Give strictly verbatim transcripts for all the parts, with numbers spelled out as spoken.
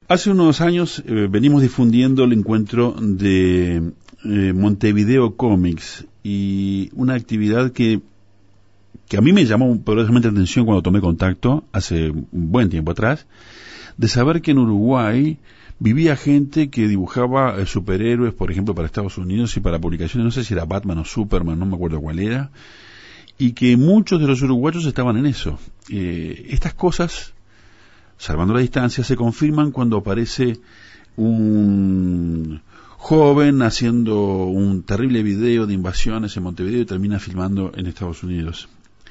Hace unos años eh, venimos difundiendo el encuentro de eh, Montevideo Comics y una actividad que, que a mí me llamó poderosamente la atención cuando tomé contacto hace un buen tiempo atrás, de saber que en Uruguay vivía gente que dibujaba eh, superhéroes, por ejemplo, para Estados Unidos y para publicaciones, no sé si era Batman o Superman, no me acuerdo cuál era, y que muchos de los uruguayos estaban en eso. Eh, estas cosas, salvando la distancia, se confirman cuando aparece un joven haciendo un terrible video de invasiones en Montevideo y termina filmando en Estados Unidos.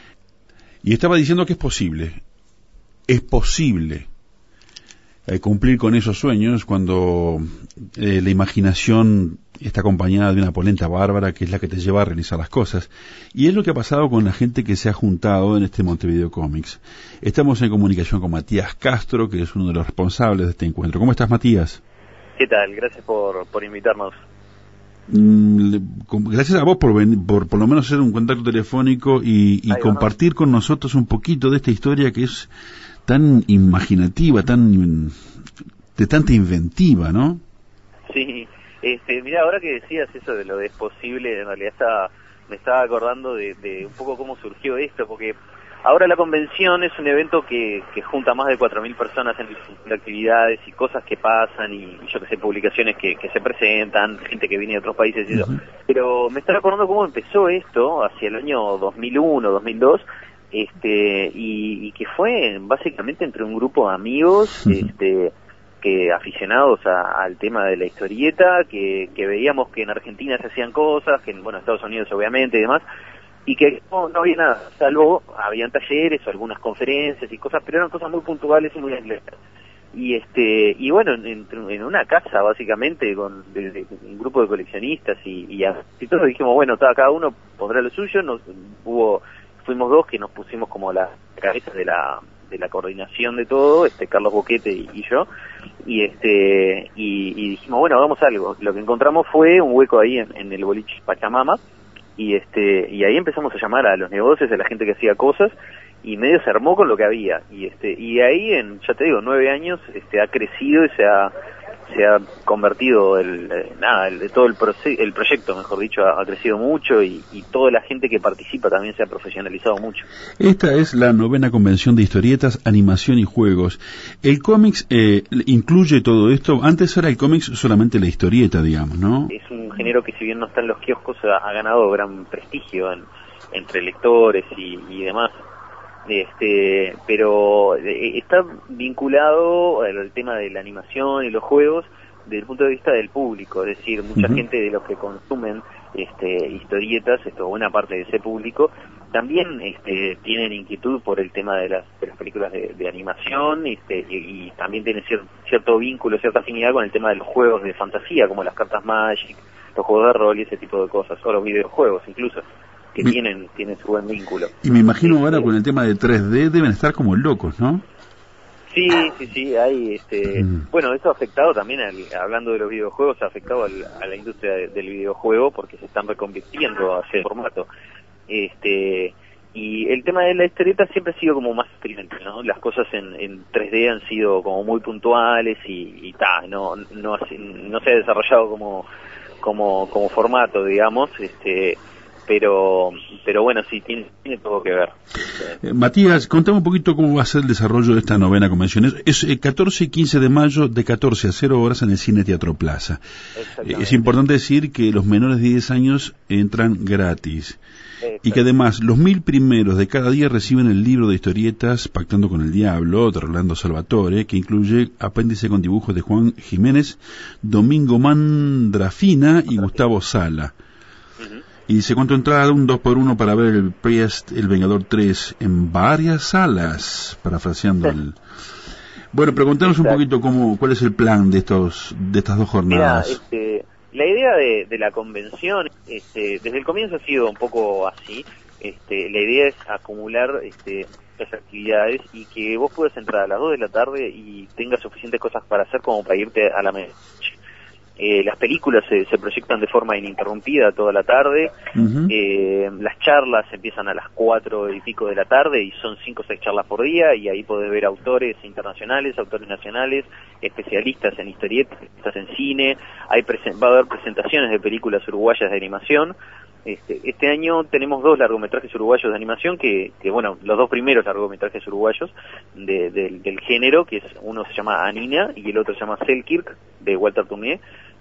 Y estaba diciendo que es posible, es posible eh, cumplir con esos sueños cuando eh, la imaginación está acompañada de una polenta bárbara que es la que te lleva a realizar las cosas. Y es lo que ha pasado con la gente que se ha juntado en este Montevideo Comics. Estamos en comunicación con Matías Castro, que es uno de los responsables de este encuentro. ¿Cómo estás, Matías? ¿Qué tal? Gracias por, por invitarnos. Mm, le, gracias a vos por, ven, por por lo menos hacer un contacto telefónico y, y compartir con nosotros un poquito de esta historia que es tan imaginativa, tan de tanta inventiva, ¿no? Sí. Este, mira, ahora que decías eso de lo de es posible, en realidad estaba, me estaba acordando de, de un poco cómo surgió esto, porque ahora la convención es un evento que, que junta más de cuatro mil personas en, en actividades y cosas que pasan y, y yo que sé, publicaciones que, que se presentan, gente que viene de otros países y eso. Uh-huh. Pero me estaba acordando cómo empezó esto hacia el año dos mil uno, dos mil dos, este, y, y que fue básicamente entre un grupo de amigos, uh-huh. este, que aficionados a, al tema de la historieta, que, que veíamos que en Argentina se hacían cosas, que en bueno, Estados Unidos obviamente y demás, y que no, no había nada, salvo habían talleres o algunas conferencias y cosas, pero eran cosas muy puntuales y muy aisladas. Y este y bueno, en, en una casa básicamente con de, de, un grupo de coleccionistas y, y, y todos dijimos, bueno, cada uno pondrá lo suyo, nos hubo fuimos dos que nos pusimos como la cabeza de la de la coordinación de todo, este Carlos Boquete y, y yo, y este y, y dijimos, bueno, hagamos algo. Lo que encontramos fue un hueco ahí en, en el boliche Pachamama, y este y ahí empezamos a llamar a los negocios, a la gente que hacía cosas, y medio se armó con lo que había, y este y ahí en, ya te digo, nueve años este ha crecido y se ha se ha convertido el eh, nada el, todo el, proce- el proyecto mejor dicho ha, ha crecido mucho y, y toda la gente que participa también se ha profesionalizado mucho. Esta es la novena convención de historietas, animación y juegos. El cómics eh, incluye todo esto. Antes era el cómics solamente la historieta, digamos, ¿no? Es un género que si bien no está en los kioscos ha, ha ganado gran prestigio en, entre lectores y, y demás. Este, pero eh, está vinculado al tema de la animación y los juegos desde el punto de vista del público, es decir, mucha uh-huh. gente de los que consumen este, historietas, esto buena parte de ese público, también este, tienen inquietud por el tema de las, de las películas de, de animación este, y, y también tienen cier, cierto vínculo, cierta afinidad con el tema de los juegos de fantasía, como las cartas Magic, los juegos de rol y ese tipo de cosas, o los videojuegos incluso, que me, tienen tienen su buen vínculo. Y me imagino ahora con el tema de tres D deben estar como locos, ¿no? Sí, sí, sí, hay, este, mm. bueno, eso ha afectado también, al, hablando de los videojuegos, ha afectado al, a la industria de, del videojuego porque se están reconvirtiendo hacia el formato. Este, y el tema de la historieta siempre ha sido como más experimental, ¿no? Las cosas en, en tres D han sido como muy puntuales y, y ta, no, no, no se ha desarrollado como, como, como formato, digamos, este, pero pero bueno, sí, tiene, tiene todo que ver. Eh, Matías, contame un poquito cómo va a ser el desarrollo de esta novena convención. Es, es el catorce y quince de mayo de catorce a cero horas en el Cine Teatro Plaza. Eh, es importante decir que los menores de diez años entran gratis. Y que además los mil primeros de cada día reciben el libro de historietas Pactando con el Diablo, de Rolando Salvatore, que incluye apéndice con dibujos de Juan Jiménez, Domingo Mandrafina y Gustavo Sala. Uh-huh. Y dice, ¿cuánto entrada? Un dos por uno para ver el Priest, El Vengador tres en varias salas, parafraseando el... Bueno, pero contanos un poquito cómo, cuál es el plan de estos de estas dos jornadas. Mira, este, la idea de, de la convención, este, desde el comienzo ha sido un poco así. Este, la idea es acumular este, las actividades y que vos puedas entrar a las dos de la tarde y tengas suficientes cosas para hacer como para irte a la medianoche. Eh, las películas se, se proyectan de forma ininterrumpida toda la tarde. Uh-huh. eh, las charlas empiezan a las cuatro y pico de la tarde y son cinco o seis charlas por día, y ahí podés ver autores internacionales, autores nacionales, especialistas en historietas, en cine. Hay presen- va a haber presentaciones de películas uruguayas de animación. Este, este año tenemos dos largometrajes uruguayos de animación que, que bueno, los dos primeros largometrajes uruguayos de, de, del género, que es uno se llama Anina y el otro se llama Selkirk, de Walter Tumié.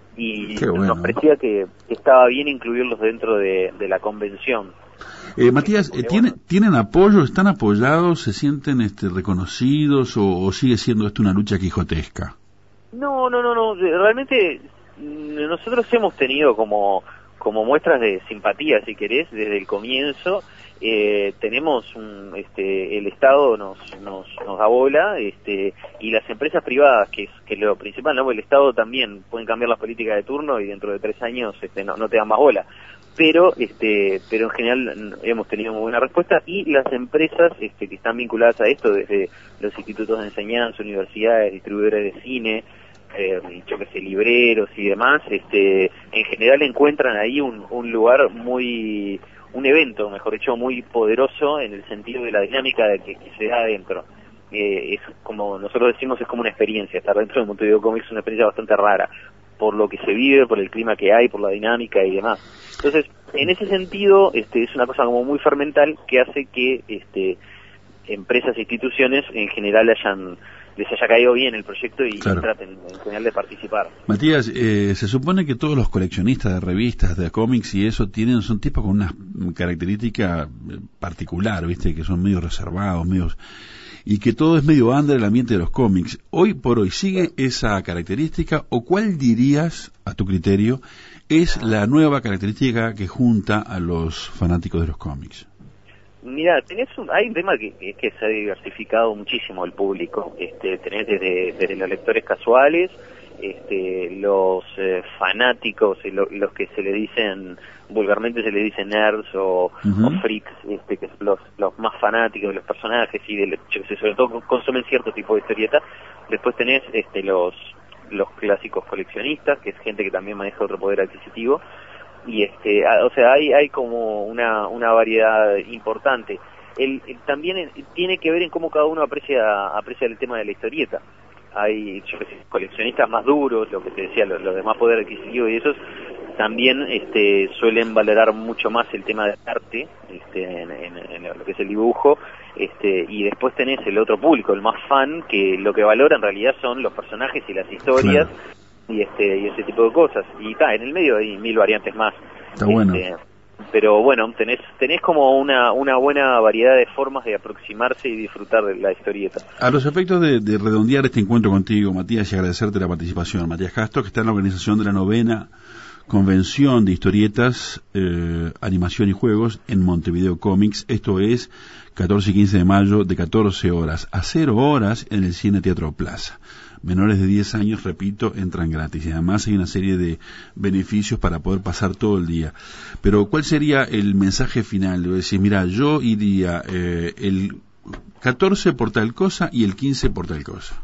Y bueno, nos parecía que, que estaba bien incluirlos dentro de, de la convención. Eh, Matías, eh, ¿tiene, bueno, ¿tienen apoyo? ¿Están apoyados? ¿Se sienten este, reconocidos? O, ¿O sigue siendo esto una lucha quijotesca? No, no, no, no. Realmente nosotros hemos tenido como, como muestras de simpatía, si querés, desde el comienzo. Eh, tenemos un, este, el Estado nos, nos, nos da bola, este, y las empresas privadas, que es, que es lo principal, ¿no? Porque el Estado también pueden cambiar las políticas de turno y dentro de tres años este, no, no te dan más bola. Pero, este, pero en general hemos tenido muy buena respuesta, y las empresas este, que están vinculadas a esto, desde los institutos de enseñanza, universidades, distribuidores de cine, eh, yo que sé, libreros y demás, este, en general encuentran ahí un, un lugar muy, un evento, mejor dicho, muy poderoso en el sentido de la dinámica de que, que se da adentro. Eh, es como nosotros decimos, es como una experiencia. Estar dentro de Montevideo Comics es una experiencia bastante rara, por lo que se vive, por el clima que hay, por la dinámica y demás. Entonces, en ese sentido, este, es una cosa como muy fermental que hace que este, empresas e instituciones en general hayan les haya caído bien el proyecto y claro, traten en general de participar. Matías, eh, se supone que todos los coleccionistas de revistas, de cómics y eso tienen son tipos con una característica particular, ¿viste? Que son medio reservados, medios, y que todo es medio under el ambiente de los cómics. Hoy por hoy, ¿sigue esa característica o cuál dirías, a tu criterio, es la nueva característica que junta a los fanáticos de los cómics? Mira, tenés un, hay un tema que, que es que se ha diversificado muchísimo el público. Este, tenés desde, desde los lectores casuales, este, los eh, fanáticos, lo, los que se le dicen, vulgarmente se le dicen nerds o, uh-huh. o freaks, este, que son los, los más fanáticos de los personajes y de, yo sé, sobre todo consumen cierto tipo de historieta. Después tenés este, los, los clásicos coleccionistas, que es gente que también maneja otro poder adquisitivo. Y este, o sea, hay hay como una una variedad importante. El, el también el, tiene que ver en cómo cada uno aprecia aprecia el tema de la historieta. Hay, yo qué sé, coleccionistas más duros, lo que te decía, los, los de más poder adquisitivo y esos también este suelen valorar mucho más el tema del arte, este, en, en, en lo que es el dibujo, este, y después tenés el otro público, el más fan, que lo que valora en realidad son los personajes y las historias. Claro. y este y ese tipo de cosas, y está en el medio hay mil variantes más. Está bueno. Este, pero bueno, tenés tenés como una una buena variedad de formas de aproximarse y disfrutar de la historieta. A los efectos de, de redondear este encuentro contigo, Matías, y agradecerte la participación, Matías Castro, que está en la organización de la novena Convención de Historietas, eh, Animación y Juegos en Montevideo Comics. Esto es catorce y quince de mayo, de catorce horas a cero horas en el Cine Teatro Plaza. Menores de diez años, repito, entran gratis. Y además hay una serie de beneficios para poder pasar todo el día. Pero, ¿cuál sería el mensaje final? Le voy a decir, mira, yo iría eh, el catorce por tal cosa y el quince por tal cosa.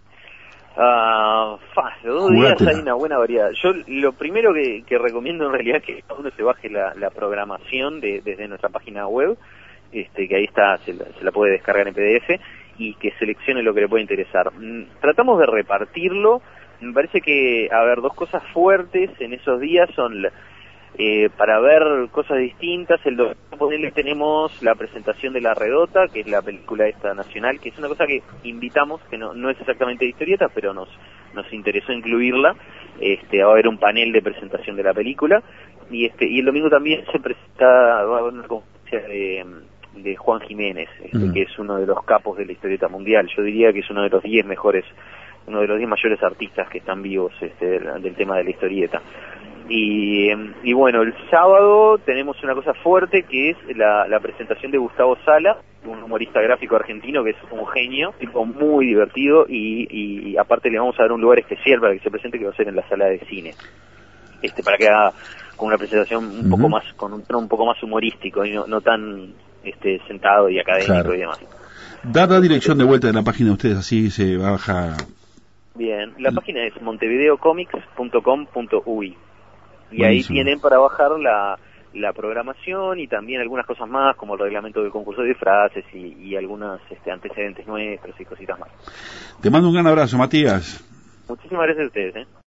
Ah, uh, los dos días hay una buena variedad. Yo lo primero que, que recomiendo en realidad es que uno se baje la, la programación de, desde nuestra página web, este, que ahí está, se la, se la puede descargar en P D F, y que seleccione lo que le puede interesar. Tratamos de repartirlo. Me parece que, a ver, dos cosas fuertes en esos días son eh, para ver cosas distintas. El domingo tenemos la presentación de La Redota, que es la película esta nacional, que es una cosa que invitamos, que no, no es exactamente de historieta, pero nos nos interesó incluirla. Este, va a haber un panel de presentación de la película, y este y el domingo también se presenta, va a haber una conferencia de de Juan Jiménez, este, mm. que es uno de los capos de la historieta mundial. Yo diría que es uno de los diez mejores, uno de los diez mayores artistas que están vivos este, del, del tema de la historieta. Y, y bueno, el sábado tenemos una cosa fuerte que es la, la presentación de Gustavo Sala, un humorista gráfico argentino que es un genio, tipo muy divertido, y, y, y aparte le vamos a dar un lugar especial para que se presente, que va a ser en la sala de cine, este para que haga con una presentación un uh-huh. poco más, con un tono un poco más humorístico y no, no tan este sentado y académico, claro, y demás. Dar la dirección de vuelta de la página de ustedes, así se baja Bien, la mm. página es montevideocomics punto com punto u i y Buenísimo. Ahí tienen para bajar la, la programación y también algunas cosas más, como el reglamento del concurso de disfraces y, y algunos este, antecedentes nuestros y cositas más. Te mando un gran abrazo, Matías. Muchísimas gracias a ustedes. ¿eh?